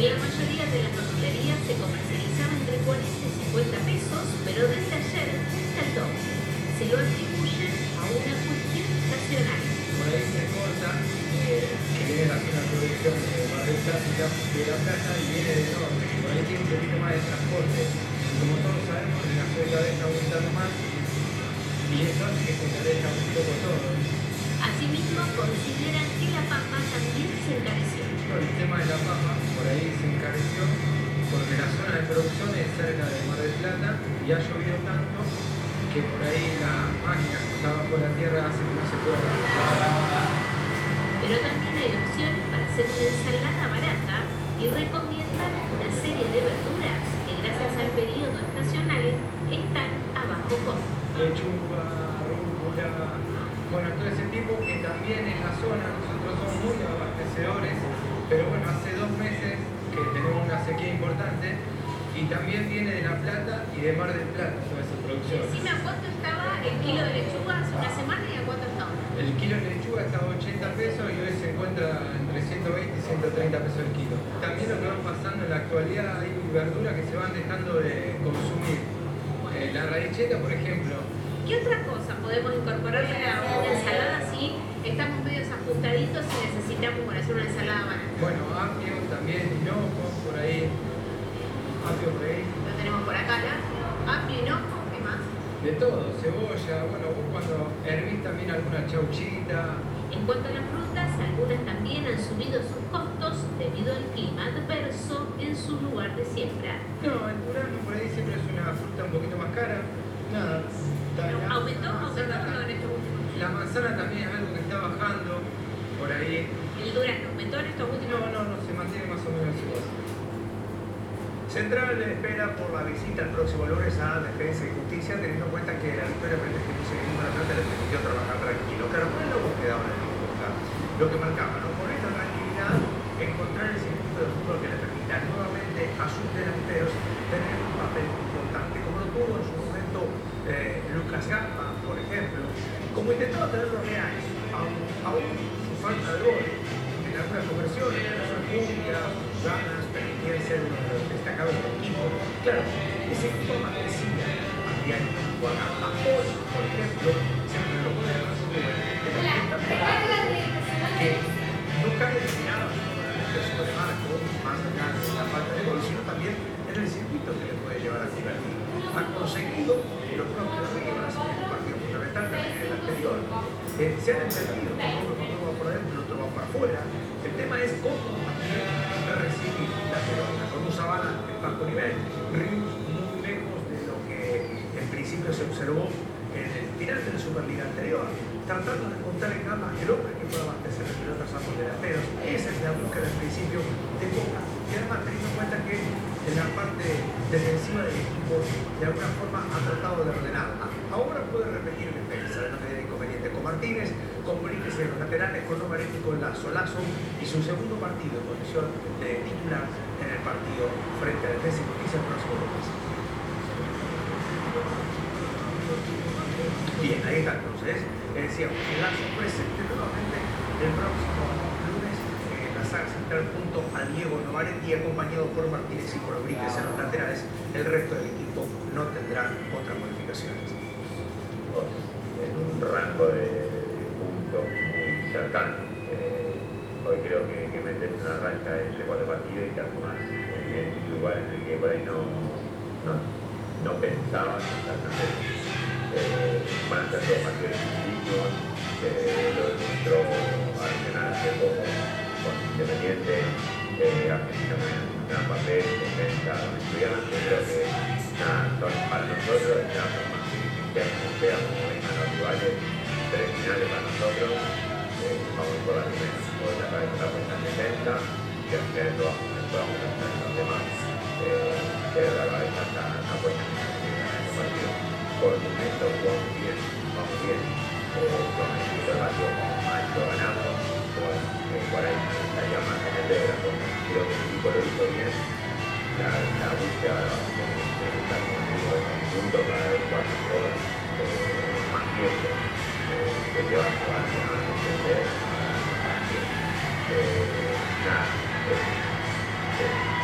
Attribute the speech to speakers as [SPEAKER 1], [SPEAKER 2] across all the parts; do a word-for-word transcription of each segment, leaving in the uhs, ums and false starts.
[SPEAKER 1] En la mayoría de las verdulerías se comercializaba entre cuarenta y cincuenta pesos, pero desde ayer está el doble. Se lo atribuyen a una cuestión estacional.
[SPEAKER 2] Por ahí se corta, eh, que viene la zona de producción de Mar del Plata de La Plata y viene del norte, que por ahí tiene un poquito más de transporte. Y como todos sabemos, el gasto de cada vez está aumentando más y eso hace que se encarezca un poco todo.
[SPEAKER 1] Asimismo, consideran que la papa también se encareció.
[SPEAKER 2] El tema de la papa por ahí se encareció porque la zona de producción es cerca de Mar del Plata y ha llovido tanto que por ahí la máquina que está bajo la tierra hace que no se pueda trabajar.
[SPEAKER 1] Pero también hay opciones para hacer una ensalada barata y recomiendan una serie de verduras que gracias al periodo estacional están a bajo costo.
[SPEAKER 2] Lechuga, rúcula, bueno, todo ese tipo que también en la zona nosotros somos muy abastecedores, pero bueno, hace dos meses que tenemos una sequía importante y también viene de La Plata y de Mar del Plata toda esa producción.
[SPEAKER 1] Decime a cuánto estaba el kilo de lechuga hace una semana y a cuánto está ahora.
[SPEAKER 2] El kilo de lechuga estaba a ochenta pesos y hoy se encuentra entre ciento veinte y ciento treinta pesos el kilo. También lo que va pasando en la actualidad, hay verduras que se van dejando de consumir. Eh, la radicheta, por ejemplo.
[SPEAKER 1] ¿Qué otra cosa podemos incorporarle a una ensalada si estamos medio ajustaditos y necesitamos para hacer una ensalada barata?
[SPEAKER 2] Bueno, apio también, hinojo, por ahí. Apio por ahí.
[SPEAKER 1] Lo tenemos por acá, ¿no? Apio, hinojo, ¿qué más?
[SPEAKER 2] De todo, cebolla, bueno, vos cuando hervís también alguna chauchita.
[SPEAKER 1] En cuanto a las frutas, algunas también han subido sus costos debido al clima adverso en su lugar de siembra.
[SPEAKER 2] No, el durazno por ahí siempre es una fruta un poquito más cara. Nada.
[SPEAKER 1] ¿Aumentó? ¿Aumentó en estos últimos?
[SPEAKER 2] La manzana también es algo que está bajando por ahí.
[SPEAKER 1] ¿El durazno aumentó en estos últimos?
[SPEAKER 2] No, no, no, se mantiene más o menos igual.
[SPEAKER 3] Central espera por la visita el próximo lunes a Defensa y Justicia, teniendo en cuenta que la victoria frente a Jesús Seguimos de La Plata le permitió trabajar tranquilo. Claro, ¿cuál es la búsqueda ahora en el Boca? Lo que marcaba, ¿no? Con esta tranquilidad, encontrar el circuito de fútbol que le permita nuevamente a sus delanteros tener un papel importante, como lo tuvo en su momento eh, Lucas Gamma, por ejemplo, como intentaba tenerlo Real, aún, aún su falta de gol, en algunas conversiones, en algunas puntas, sus ganas, permitían ser uno de los destacados del equipo. Claro, ese equipo aparecía a diario o a Gamma. Hoy, por ejemplo, se me lo pone el caso de que no cae eliminado solamente sobre Marco, más allá de la falta de gol, sino también en el circuito que le puede llevar a convertir. Ha conseguido lo propio de llevar a ser un partido fundamental también en el anterior. Eh, se han entendido, uno va por adentro, el otro va por afuera. El tema es cómo también recibir la pelota con un Zabala de bajo nivel, Rius muy lejos de lo que en principio se observó en el final de la Superliga anterior, tratando de encontrar en Gama el hombre que pueda abastecer de pelotas a ambos delanteros. Esa es la búsqueda al principio de Boca, y además teniendo en cuenta que en la parte defensiva del equipo de alguna forma ha tratado de ordenarla. Ahora puede repetir defensa, no tiene inconveniente con Martínez, con Benítez en los laterales, con Novaretti, con Lazo Lazo y su segundo partido en posición de titular en el partido frente a Defensa y Justicia el próximo lunes. Bien, ahí está entonces. Eh, decíamos, el Lazo presente nuevamente el próximo lunes en la saga central junto a Diego Novaretti, acompañado por Martínez y por Benítez en los laterales. El resto del equipo no tendrá otras modificaciones.
[SPEAKER 4] En un rango de, de puntos muy cercano. Eh, hoy creo que, que metes una racha entre cuatro partidos y te asumas en un lugar en el que por ahí no, no, no pensaban exactamente. Eh, van a ser dos partidos distintos. Eh, lo demostró Arsenal hace poco con Independiente, eh, Argentina también un gran papel, defensa, con Estudiantes. Creo que nada, son para nosotros ya son más como sea, como vengan los rivales, tres finales para nosotros, eh, vamos por la primera, por la cabeza la puesta en defensa, que al final lo vamos, podamos hacer los demás, eh, pero la cabeza está, está puesta en este partido. Por el momento jugamos bien, vamos bien, eh, con el intervalo alto ganando, por, eh, por ahí estaría más en el dedo, creo que el equipo lo hizo bien, la, la búsqueda de estar con el equipo de punto para ver cuatro horas eh, más tiempo eh, que lleva a jugar a entender a la nada, eh, eh,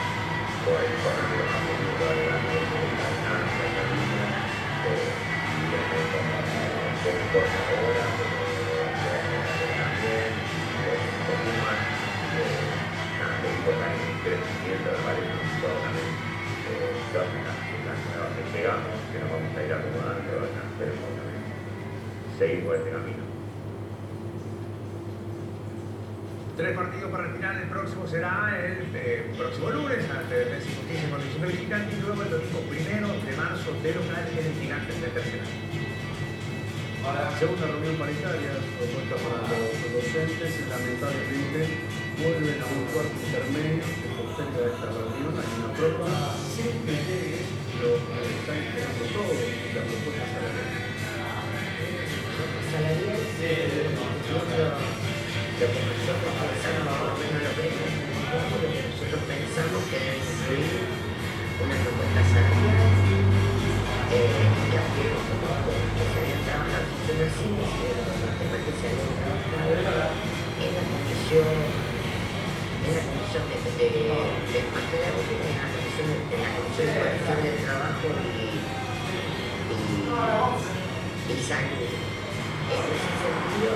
[SPEAKER 4] por el correo más bonito de la distancia, la línea, y viene como un corte ahora, también, continúan, nada, el equipo está en crecimiento, me parece, solamente, creo que las nuevas que llegamos, que nos vamos a ir acomodando, esperemos también seguir por este camino.
[SPEAKER 3] Tres partidos para el final, el próximo será el eh, próximo lunes ante Defensa y Justicia en condición de visitante y luego el domingo primero de marzo de local en el Gigantes de tercera.
[SPEAKER 5] Segunda reunión paritaria propuesta para los docentes y lamentablemente vuelven a un cuarto intermedio que posterga esta reunión a una próxima sin que llegue lo que está esperando todo, la propuesta salarial.
[SPEAKER 6] Salarial, lo que nosotros pensamos, por lo menos lo vemos, lo que nosotros pensamos que debe incluir una propuesta salarial, eh, ya que nosotros que se habían trabajado en la ciencia, los temas que se habían trabajado en la comisión, en la comisión de, de, de, más que la comisión, en la comisión de, en la comisión de Coalición del Trabajo y, y, y Salud. En ese sentido,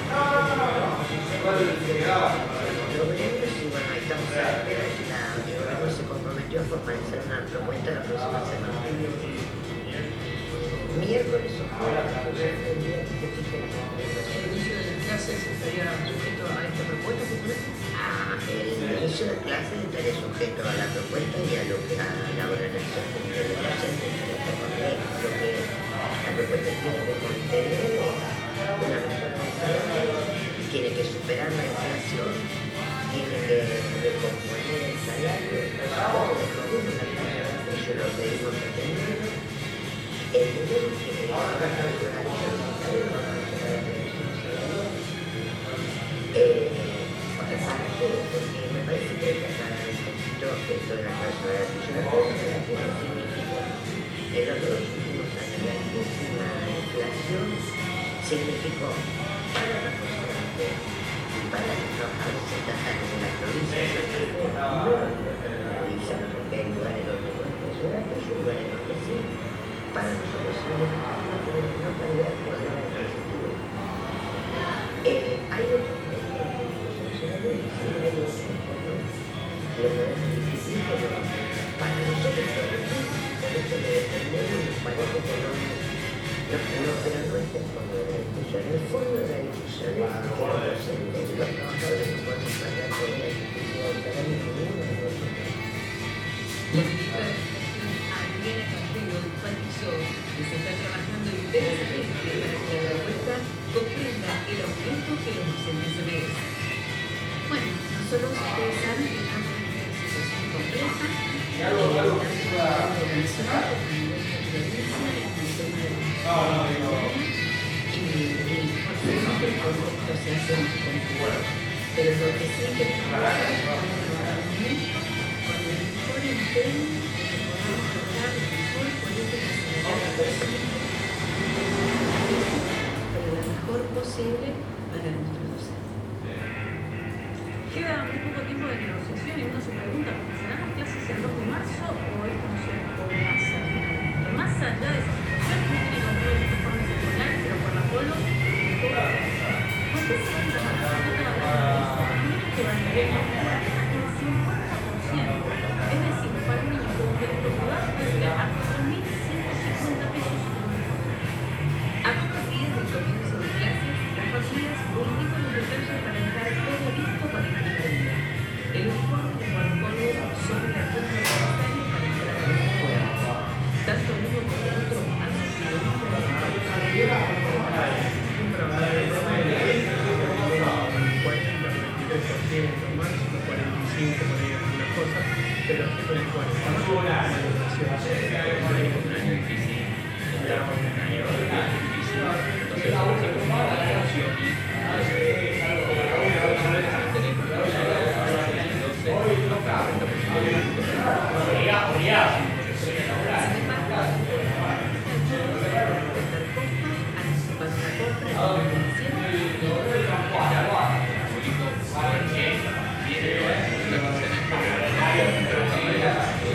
[SPEAKER 6] los gremios, y bueno, ahí estamos a la espera de que la el gobierno se comprometió a formalizar una propuesta la próxima semana. Miércoles o jueves, el día que se fije la
[SPEAKER 2] ¿El inicio de las clases estaría sujeto a esta propuesta?
[SPEAKER 6] Ah, el inicio de clases estaría sujeto a la propuesta y a lo que a la organización de los docentes. Lo que la propuesta tiene que contener una mejora de salario, tiene que superar la inflación, tiene que recomponer el salario, eso lo pedimos a tener. El nivel que ahora está organizado eh, para todo, porque me parece que hay que aclarar un poquito esto de la clase de la significa. En los dos últimos años la altísima inflación significó para la sociedad y para los trabajadores estatales en la provincia de Santa Fe, no en la provincia, porque hay lugares donde no es funcional, pero hay lugares donde sí. Para nosotros no tenemos una calidad de poder adquisitivo. Eh, hay otros medios funcionales y sí hay otros medios. Los poderes adquisitivos, para nosotros también, por eso de defender nos parece que no, no, no, pero no es el fondo de la discusión. El fondo de la discusión es que los docentes y los trabajadores no podemos pagar poder adquisitivo al salario ninguno de nosotros.
[SPEAKER 7] Que se está trabajando intensamente para que la propuesta comprenda el aumento que los docentes se merecen.
[SPEAKER 1] Bueno, nosotros ustedes saben que estamos en una situación compleja.
[SPEAKER 7] Ya lo hago, que es una organización y por supuesto el concepto se hace más complejo. Pero lo que sí que estamos haciendo es con el mejor empeño de que podamos lograr la mejor política sanitaria posible, pero la mejor posible para nuestros docentes.
[SPEAKER 8] Queda muy poco tiempo de negociación y uno se pregunta, ¿serán las clases el dos de marzo o esto no se pasa? Que más allá de esa situación, no tiene control de uniformes escolares, pero por la polo, ¿por qué se van a trabajar toda la vez que van a ver la el cincuenta por ciento? Es decir, para un niño con un derecho privado puede ser a cuatro mil ciento cincuenta pesos.
[SPEAKER 7] A pocos días del comienzo de clases, las familias publican los detalles para dejar todo listo para el primer día. El uniforme y el guardapolvo son la cosa necesaria para entrar a las escuelas. Tanto uno como el otro han sufrido un problema de salud.
[SPEAKER 2] cuarenta, veintitrés por ciento, máximo cuarenta y cinco por ciento, por ahí algunas cosas, pero siempre en cuarenta por ciento de la educación. Es un año difícil, estamos en un año difícil, entonces vamos a tomar la educación y
[SPEAKER 7] Sin embargo,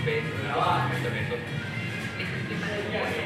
[SPEAKER 2] golpe, en eso.
[SPEAKER 1] Déjate para